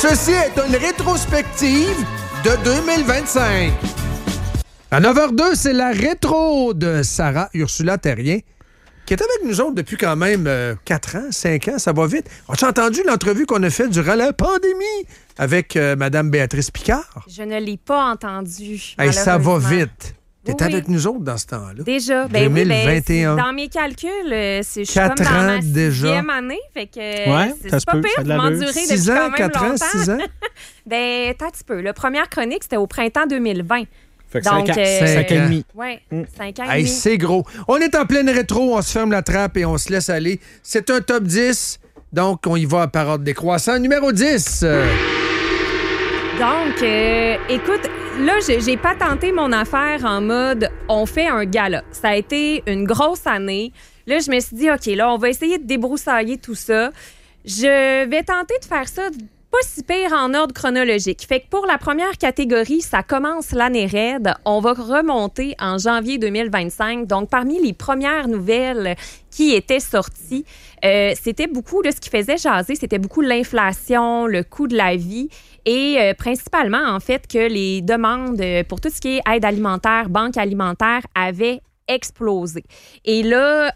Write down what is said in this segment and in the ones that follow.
Ceci est une rétrospective de 2025. À 9h02, c'est la rétro de Sarah Ursula Terrien, qui est avec nous autres depuis quand même 4 ans, 5 ans, ça va vite. As-tu entendu l'entrevue qu'on a faite durant la pandémie avec Mme Béatrice Picard? Je ne l'ai pas entendu. Hey, ça va vite. T'es Oui. avec nous autres dans ce temps-là. Déjà. 2021. Dans mes calculs, je suis 4 comme dans ans ma déjà. 6e année. Fait que ça se c'est pas peut, pire, ça a de vous l'allure. m'endurez 6 depuis ans, quand même 4 ans, longtemps. 6 ans? Attends un petit peu. La première chronique, c'était au printemps 2020. Fait que Donc, 5 ans. 5 5 ans et demi. Oui, 5 ans et Hey, demi. c'est gros. On est en pleine rétro, on se ferme la trappe et on se laisse aller. C'est un top 10, donc on y va à par ordre décroissant. Numéro 10. Donc, écoute, là, j'ai patenté mon affaire en mode on fait un gala. Ça a été une grosse année. Là, je me suis dit, OK, là, on va essayer de débroussailler tout ça. Je vais tenter de faire ça pas si pire en ordre chronologique. Fait que pour la première catégorie, ça commence l'année raide. On va remonter en janvier 2025. Donc, parmi les premières nouvelles qui étaient sorties, c'était beaucoup, là, ce qui faisait jaser, c'était beaucoup l'inflation, le coût de la vie et principalement, en fait, que les demandes pour tout ce qui est aide alimentaire, banque alimentaire avaient explosé. Et là,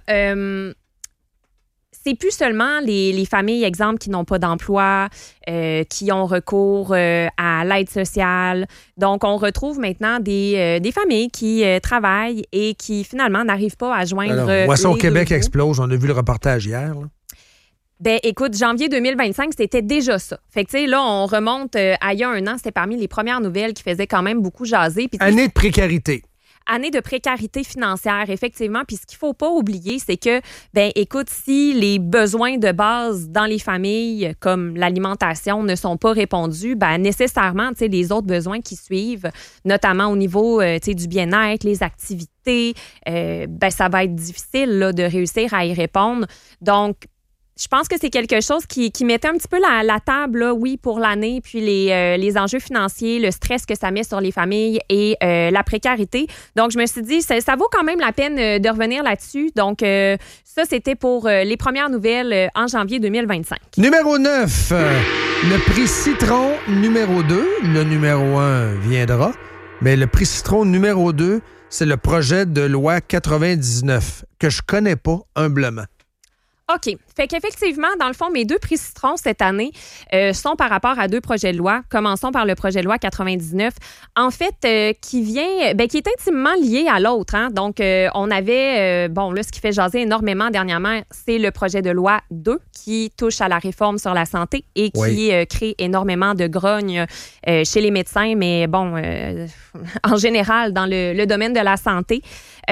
c'est plus seulement les familles, exemple, qui n'ont pas d'emploi, qui ont recours à l'aide sociale. Donc, on retrouve maintenant des familles qui travaillent et qui, finalement, n'arrivent pas à joindre Alors, Moisson les Québec deux bouts. explose. On a vu le reportage hier. Là. Ben, écoute, janvier 2025, c'était déjà ça. Fait que, tu sais, là, on remonte à il y a un an, c'était parmi les premières nouvelles qui faisaient quand même beaucoup jaser. Puis, Année de précarité. année de précarité financière, effectivement. Puis ce qu'il faut pas oublier, c'est que, ben écoute, si les besoins de base dans les familles, comme l'alimentation, ne sont pas répondus, ben nécessairement, tu sais, les autres besoins qui suivent, notamment au niveau, tu sais, du bien-être, les activités, ben ça va être difficile là, de réussir à y répondre. Donc, je pense que c'est quelque chose qui mettait un petit peu la table, là, oui, pour l'année, puis les enjeux financiers, le stress que ça met sur les familles et la précarité. Donc, je me suis dit, ça vaut quand même la peine de revenir là-dessus. Donc, ça, c'était pour les premières nouvelles en janvier 2025. Numéro 9. Le prix Citron numéro 2. Le numéro 1 viendra. Mais le prix Citron numéro 2, c'est le projet de loi 99 que je connais pas humblement. OK. Fait qu'effectivement, dans le fond, mes 2 prix Citron cette année sont par rapport à 2 projets de loi. Commençons par le projet de loi 99. En fait, qui est intimement lié à l'autre. Hein? Donc, on avait, là, ce qui fait jaser énormément dernièrement, c'est le projet de loi 2 qui touche à la réforme sur la santé et qui crée énormément de grogne chez les médecins, mais en général, dans le domaine de la santé.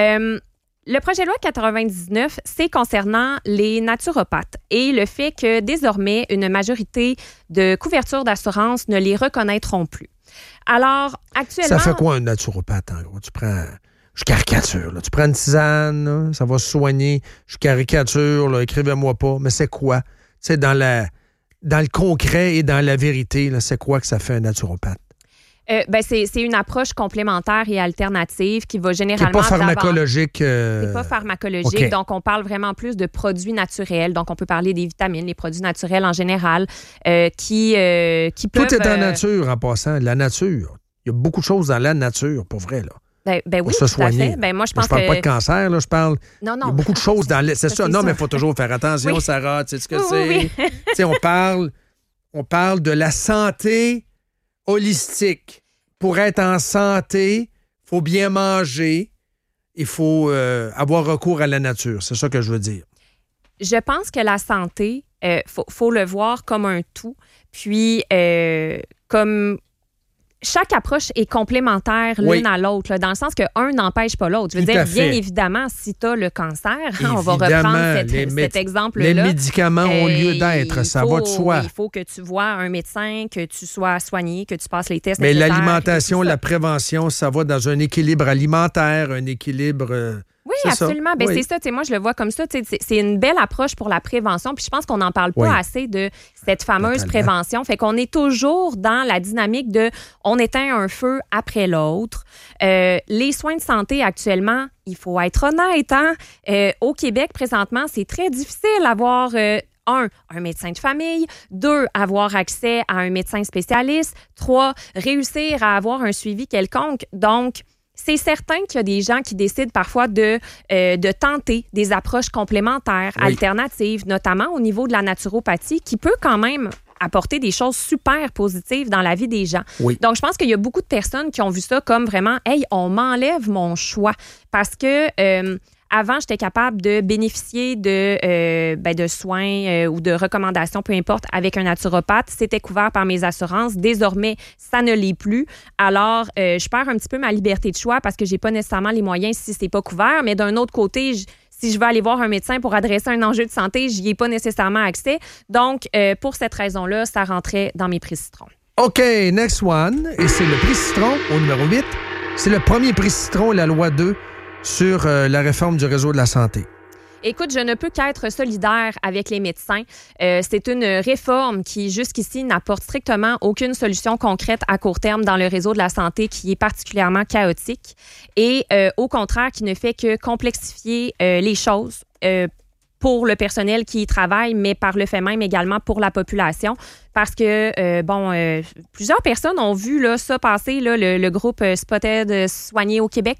Le projet de loi 99, c'est concernant les naturopathes et le fait que désormais, une majorité de couvertures d'assurance ne les reconnaîtront plus. Alors, actuellement... Ça fait quoi un naturopathe, en gros? Tu prends... Je caricature, là. Tu prends une tisane, là, ça va se soigner. Je caricature, là, écrivez-moi pas. Mais c'est quoi? Tu sais, dans le concret et dans la vérité, là, c'est quoi que ça fait un naturopathe? C'est une approche complémentaire et alternative qui va généralement... Qui n'est pas pharmacologique. C'est pas pharmacologique. Okay. Donc, on parle vraiment plus de produits naturels. Donc, on peut parler des vitamines, les produits naturels en général, qui peuvent... Tout est en nature, en passant. La nature. Il y a beaucoup de choses dans la nature, pour vrai, là. Ben oui, pour se tout à soigner. fait. Ben, moi, je pense je parle pas de cancer, là, je parle... Non. Il y a beaucoup de choses dans... C'est ça. Non, mais il faut toujours faire attention, Oui. Sarah. Tu sais ce que Oui. c'est? Tu sais, on parle de la santé holistique. Pour être en santé, il faut bien manger, il faut avoir recours à la nature. C'est ça que je veux dire. Je pense que la santé, faut le voir comme un tout. Puis, comme chaque approche est complémentaire l'une à l'autre, là, dans le sens qu'un n'empêche pas l'autre. Je veux dire, bien évidemment, si tu as le cancer, on va reprendre cet exemple-là. Les médicaments ont lieu d'être, ça va de soi. Il faut que tu vois un médecin, que tu sois soigné, que tu passes les tests Mais nécessaires. l'alimentation, la prévention, ça va dans un équilibre alimentaire, un équilibre... Oui, absolument. Ben, c'est ça. Moi, je le vois comme ça. C'est une belle approche pour la prévention. Puis je pense qu'on n'en parle pas assez de cette fameuse prévention. Fait qu'on est toujours dans la dynamique de on éteint un feu après l'autre. Les soins de santé actuellement, il faut être honnête. Hein? Au Québec, présentement, c'est très difficile d'avoir un médecin de famille. 2, avoir accès à un médecin spécialiste. 3, réussir à avoir un suivi quelconque. Donc, c'est certain qu'il y a des gens qui décident parfois de tenter des approches complémentaires, alternatives, notamment au niveau de la naturopathie, qui peut quand même apporter des choses super positives dans la vie des gens. Oui. Donc, je pense qu'il y a beaucoup de personnes qui ont vu ça comme vraiment « Hey, on m'enlève mon choix ». Parce que avant, j'étais capable de bénéficier de soins ou de recommandations, peu importe, avec un naturopathe. C'était couvert par mes assurances. Désormais, ça ne l'est plus. Alors, je perds un petit peu ma liberté de choix parce que j'ai pas nécessairement les moyens si c'est pas couvert. Mais d'un autre côté, si je veux aller voir un médecin pour adresser un enjeu de santé, j'y ai pas nécessairement accès. Donc, pour cette raison-là, ça rentrait dans mes prix citron. OK, next one. Et c'est le prix citron au numéro 8. C'est le premier prix citron, la loi 2, sur la réforme du réseau de la santé. Écoute, je ne peux qu'être solidaire avec les médecins. C'est une réforme qui, jusqu'ici, n'apporte strictement aucune solution concrète à court terme dans le réseau de la santé qui est particulièrement chaotique et, au contraire, qui ne fait que complexifier les choses pour le personnel qui y travaille, mais par le fait même également pour la population. Parce que, plusieurs personnes ont vu là, ça passer, là, le groupe Spotted Soigné au Québec,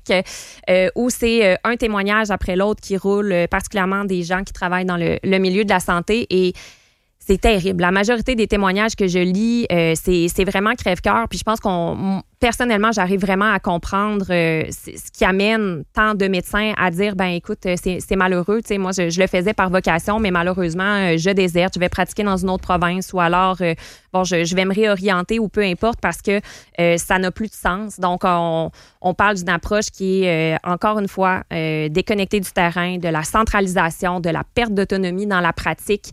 où c'est un témoignage après l'autre qui roule, particulièrement des gens qui travaillent dans le milieu de la santé. Et c'est terrible. La majorité des témoignages que je lis, c'est vraiment crève-cœur. Puis je pense personnellement, j'arrive vraiment à comprendre ce qui amène tant de médecins à dire, ben écoute, c'est malheureux. Tu sais, moi, je le faisais par vocation, mais malheureusement, je déserte, je vais pratiquer dans une autre province ou alors, je vais me réorienter ou peu importe parce que ça n'a plus de sens. Donc, on parle d'une approche qui est, encore une fois, déconnectée du terrain, de la centralisation, de la perte d'autonomie dans la pratique.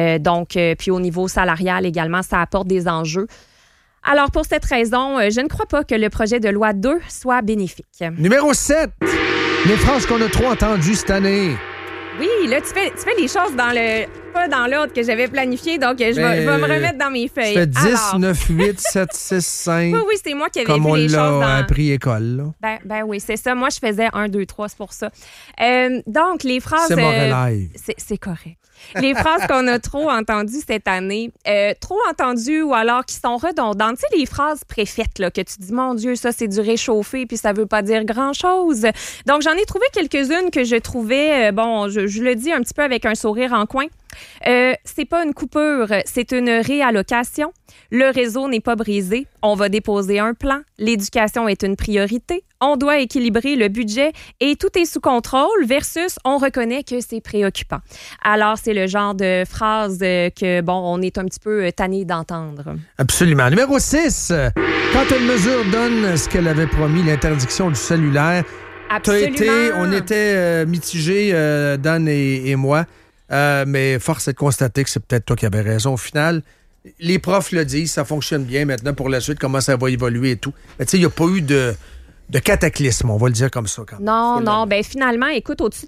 Puis au niveau salarial également, ça apporte des enjeux. Alors, pour cette raison, je ne crois pas que le projet de loi 2 soit bénéfique. Numéro 7. Les phrases qu'on a trop entendues cette année. Oui, là, tu fais les choses pas dans l'ordre que j'avais planifié, donc je vais me remettre dans mes feuilles. Tu fais 10, 9, 8, 7, 6, 5. Oui, c'est moi qui avais comme vu les choses on l'a appris école. Là. Ben oui, c'est ça. Moi, je faisais 1, 2, 3, c'est pour ça. Donc, les phrases... C'est mauvais live. C'est correct. Les phrases qu'on a trop entendues cette année, trop entendues ou alors qui sont redondantes. Tu sais, les phrases préfaites, là, que tu dis, mon Dieu, ça, c'est du réchauffé, puis ça veut pas dire grand-chose. Donc, j'en ai trouvé quelques-unes que je trouvais, je le dis un petit peu avec un sourire en coin. C'est pas une coupure, c'est une réallocation. Le réseau n'est pas brisé. On va déposer un plan. L'éducation est une priorité. On doit équilibrer le budget et tout est sous contrôle versus on reconnaît que c'est préoccupant. Alors, c'est le genre de phrase que, on est un petit peu tanné d'entendre. Absolument. Numéro 6. Quand une mesure donne ce qu'elle avait promis, l'interdiction du cellulaire. Absolument. On était mitigés, Dan et moi. Mais force est de constater que c'est peut-être toi qui avais raison. Au final, les profs le disent, ça fonctionne bien maintenant pour la suite, comment ça va évoluer et tout. Mais tu sais, il n'y a pas eu de cataclysme, on va le dire comme ça. Quand même. Non. Ben finalement, écoute, au-dessus de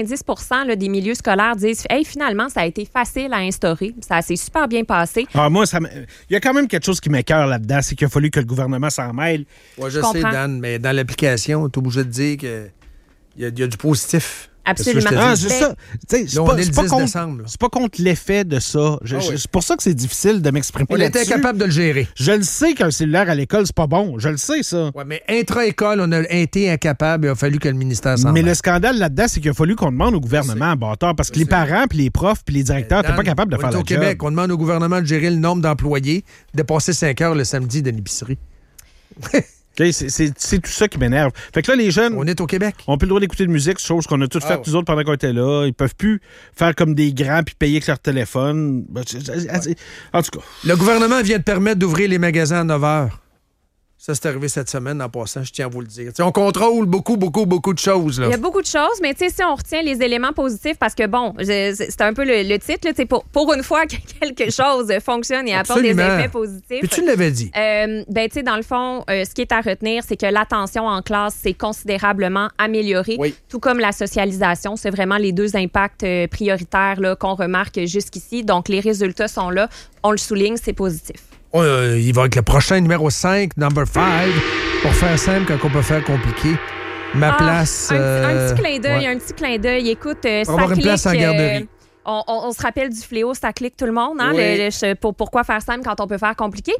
90% là, des milieux scolaires disent « Hey, finalement, ça a été facile à instaurer. Ça s'est super bien passé. » Moi, il y a quand même quelque chose qui m'écoeure là-dedans, c'est qu'il a fallu que le gouvernement s'en mêle. Ouais, je sais, Dan, mais dans l'application, tu es obligé de dire qu'il y a du positif. Absolument. C'est ça. C'est pas contre l'effet de ça. C'est pour ça que c'est difficile de m'exprimer là-dessus. On était capable de le gérer. Je le sais qu'un cellulaire à l'école, c'est pas bon. Je le sais, ça. Oui, mais intra-école, on a été incapable. Il a fallu que le ministère s'en mêle. Mais le scandale là-dedans, c'est qu'il a fallu qu'on demande au gouvernement, bâtard, parce que les parents, puis les profs, puis les directeurs n'étaient pas capables de faire la job. Au Québec, on demande au gouvernement de gérer le nombre d'employés, de passer 5 heures le samedi dans l'épicerie. Okay, c'est tout ça qui m'énerve. Fait que là, les jeunes... On est au Québec. On peut le droit d'écouter de musique, chose qu'on a toutes faites nous autres pendant qu'on était là. Ils peuvent plus faire comme des grands puis payer avec leur téléphone. En tout cas... Le gouvernement vient de permettre d'ouvrir les magasins à 9 h. Ça, c'est arrivé cette semaine, en passant, je tiens à vous le dire. T'sais, on contrôle beaucoup de choses. Là. Il y a beaucoup de choses, mais si on retient les éléments positifs, parce que, c'est un peu le titre, là, pour une fois que quelque chose fonctionne et apporte des effets positifs. Puis tu l'avais dit. Dans le fond, ce qui est à retenir, c'est que l'attention en classe s'est considérablement améliorée, tout comme la socialisation. C'est vraiment les deux impacts prioritaires là, qu'on remarque jusqu'ici. Donc, les résultats sont là. On le souligne, c'est positif. Il va avec le prochain numéro 5, number 5, pour faire simple quand on peut faire compliqué. Ma place... Un petit clin d'œil, un petit clin d'œil. Écoute, pour avoir une place en garderie. On se rappelle du fléau, ça clique tout le monde. Hein? Oui. Pourquoi faire simple quand on peut faire compliqué?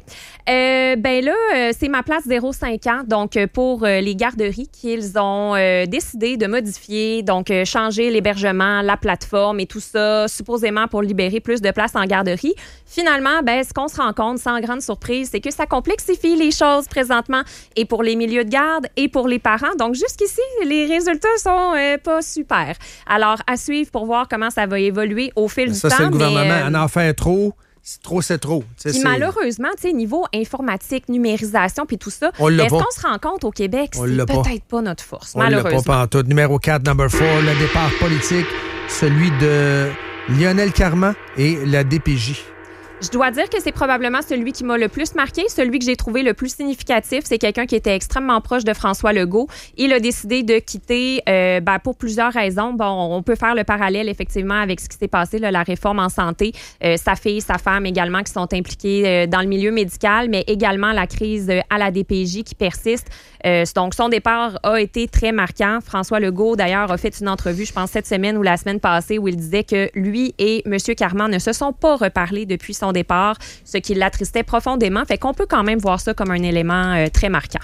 C'est ma place 0,5 ans. Donc, pour les garderies qu'ils ont décidé de modifier, donc changer l'hébergement, la plateforme et tout ça, supposément pour libérer plus de place en garderie. Finalement, ce qu'on se rend compte, sans grande surprise, c'est que ça complexifie les choses présentement et pour les milieux de garde et pour les parents. Donc, jusqu'ici, les résultats sont pas super. Alors, à suivre pour voir comment ça va évoluer au fil du temps. Ça, c'est le gouvernement. En fait trop, c'est trop. Puis malheureusement, niveau informatique, numérisation puis tout ça, est-ce qu'on se rend compte au Québec, c'est peut-être pas notre force, malheureusement. On l'a pas pantoute. Numéro 4, number 4, le départ politique, celui de Lionel Carman et la DPJ. Je dois dire que c'est probablement celui qui m'a le plus marqué, celui que j'ai trouvé le plus significatif. C'est quelqu'un qui était extrêmement proche de François Legault. Il a décidé de quitter pour plusieurs raisons. Bon, on peut faire le parallèle effectivement avec ce qui s'est passé, là, la réforme en santé. Sa fille, sa femme également qui sont impliquées dans le milieu médical, mais également la crise à la DPJ qui persiste. Donc, son départ a été très marquant. François Legault, d'ailleurs, a fait une entrevue, je pense, cette semaine ou la semaine passée, où il disait que lui et M. Carman ne se sont pas reparlés depuis son départ, ce qui l'attristait profondément. Fait qu'on peut quand même voir ça comme un élément très marquant.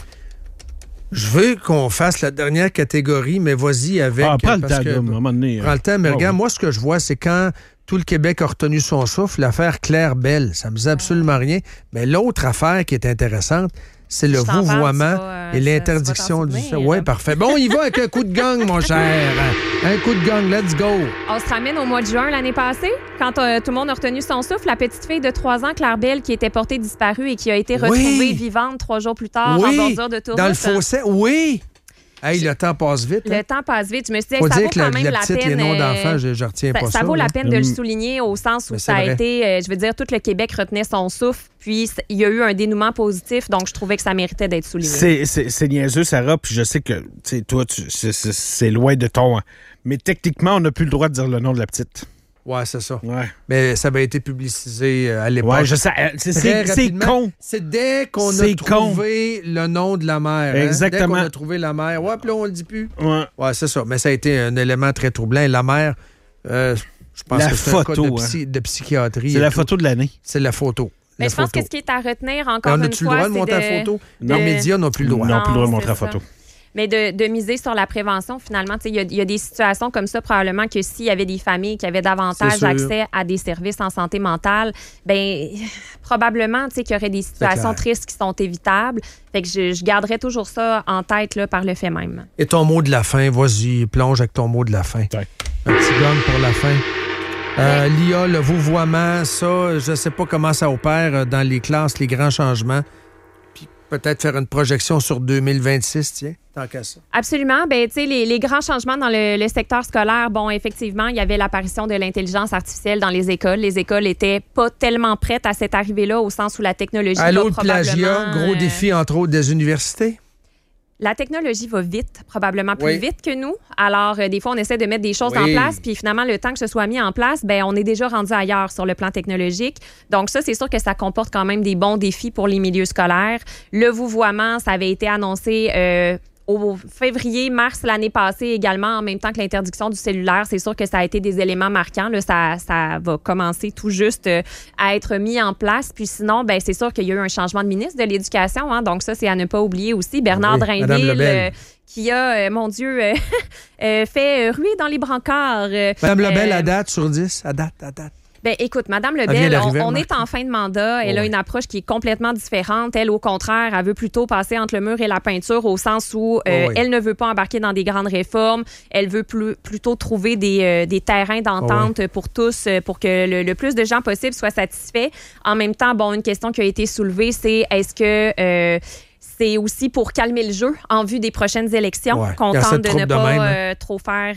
Je veux qu'on fasse la dernière catégorie, mais vas-y avec... prends le temps, à un moment donné. Prends le temps, mais regarde, moi, ce que je vois, c'est quand tout le Québec a retenu son souffle, l'affaire Claire Bell. Ça me disait absolument rien. Mais l'autre affaire qui est intéressante, c'est le vouvoiement et l'interdiction du... Oui, parfait. Bon, on y va avec un coup de gang, mon cher. Un coup de gang, let's go. On se ramène au mois de juin l'année passée, quand tout le monde a retenu son souffle. La petite fille de 3 ans, Claire Bell, qui était portée disparue et qui a été retrouvée vivante 3 jours plus tard en bordure d'autoroute. Dans le fossé, oui. Hey, le temps passe vite. Le temps passe vite. Je me suis dit, faut ça dire vaut que quand même la la petite, peine. Les noms d'enfants, je retiens pas ça. Ça vaut la peine de le souligner au sens où ça a vrai. été, je veux dire, tout le Québec retenait son souffle, puis il y a eu un dénouement positif, donc je trouvais que ça méritait d'être souligné. C'est niaiseux, Sarah, puis je sais que toi, c'est loin de ton... Mais techniquement, on n'a plus le droit de dire le nom de la petite. Ouais, c'est ça. Ouais. Mais ça avait été publicisé à l'époque. Ouais, je sais. C'est con. C'est dès qu'on a trouvé le nom de la mère. Exactement. Dès qu'on a trouvé la mère. Ouais, puis là, on le dit plus. Ouais, c'est ça. Mais ça a été un élément très troublant. La mère, je pense que c'est un cas de psychiatrie. C'est la photo de l'année. C'est la photo. Mais je pense que ce qui est à retenir encore une fois, c'est on a-tu le droit de montrer la photo? Les médias n'ont plus le droit. Non, plus le droit de montrer la photo. Mais de miser sur la prévention, finalement, il y a des situations comme ça, probablement que s'il y avait des familles qui avaient davantage accès à des services en santé mentale, probablement qu'il y aurait des situations tristes qui sont évitables. Fait que je garderais toujours ça en tête là, par le fait même. Et ton mot de la fin, vas-y, plonge avec ton mot de la fin. Ouais. Un petit gang pour la fin. L'IA, le vouvoiement, ça, je ne sais pas comment ça opère dans les classes, les grands changements. Puis peut-être faire une projection sur 2026, tiens, tant qu'à ça. Absolument. Les grands changements dans le secteur scolaire, effectivement, il y avait l'apparition de l'intelligence artificielle dans les écoles. Les écoles n'étaient pas tellement prêtes à cette arrivée-là, au sens où la technologie Allô, va le probablement... plagiat, gros défi, entre autres, des universités. La technologie va vite, probablement plus vite que nous. Alors, des fois, on essaie de mettre des choses en place, puis finalement, le temps que ce soit mis en place, on est déjà rendu ailleurs sur le plan technologique. Donc ça, c'est sûr que ça comporte quand même des bons défis pour les milieux scolaires. Le vouvoiement, ça avait été annoncé au février-mars l'année passée également, en même temps que l'interdiction du cellulaire. C'est sûr que ça a été des éléments marquants. Là, ça va commencer tout juste à être mis en place. Puis sinon, c'est sûr qu'il y a eu un changement de ministre de l'Éducation. Hein, donc ça, c'est à ne pas oublier aussi. Bernard Drinville, qui a, mon Dieu, fait ruer dans les brancards. Mme Lebel, à date, sur 10, à date. Écoute, Mme Lebel, on est en fin de mandat. Elle a une approche qui est complètement différente. Elle, au contraire, elle veut plutôt passer entre le mur et la peinture au sens où elle ne veut pas embarquer dans des grandes réformes. Elle veut plutôt trouver des terrains d'entente pour tous, pour que le plus de gens possible soient satisfaits. En même temps, une question qui a été soulevée, c'est est-ce que... c'est aussi pour calmer le jeu en vue des prochaines élections, qu'on tente de ne pas trop faire,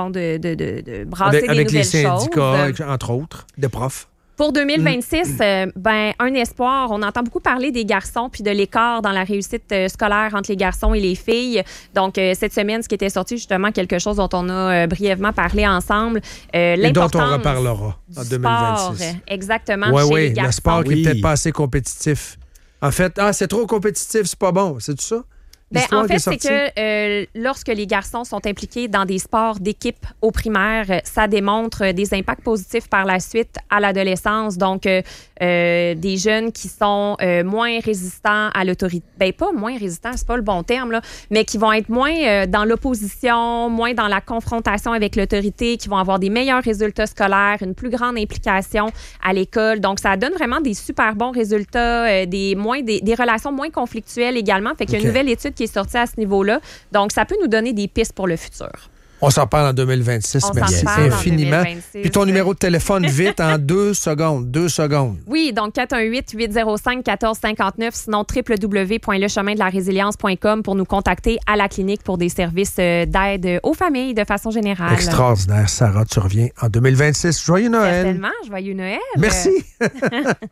de brasser des nouvelles choses. Avec les syndicats, entre autres, de profs. Pour 2026, un espoir. On entend beaucoup parler des garçons puis de l'écart dans la réussite scolaire entre les garçons et les filles. Donc, cette semaine, ce qui était sorti, justement, quelque chose dont on a brièvement parlé ensemble. Et dont on reparlera en 2026. Sport, exactement, chez les garçons. Le sport qui est peut-être pas assez compétitif. En fait, c'est trop compétitif, c'est pas bon. C'est tout ça? l'histoire en qui est fait, c'est sortie? que lorsque les garçons sont impliqués dans des sports d'équipe au primaire, ça démontre des impacts positifs par la suite à l'adolescence. Donc, des jeunes qui sont moins résistants à l'autorité. Ben, pas moins résistants, c'est pas le bon terme, là, mais qui vont être moins dans l'opposition, moins dans la confrontation avec l'autorité, qui vont avoir des meilleurs résultats scolaires, une plus grande implication à l'école. Donc, ça donne vraiment des super bons résultats, des relations moins conflictuelles également. Fait qu'il y a une nouvelle étude qui est sortie à ce niveau-là. Donc, ça peut nous donner des pistes pour le futur. On s'en parle en 2026. On Merci s'en parle en infiniment. 2026. Puis ton numéro de téléphone, vite, en 2 secondes. 2 secondes. Oui, donc 418-805-1459, sinon www.lechemindelaresilience.com pour nous contacter à la clinique pour des services d'aide aux familles de façon générale. Extraordinaire. Sarah, tu reviens en 2026. Joyeux Noël. Certainement. Joyeux Noël. Merci.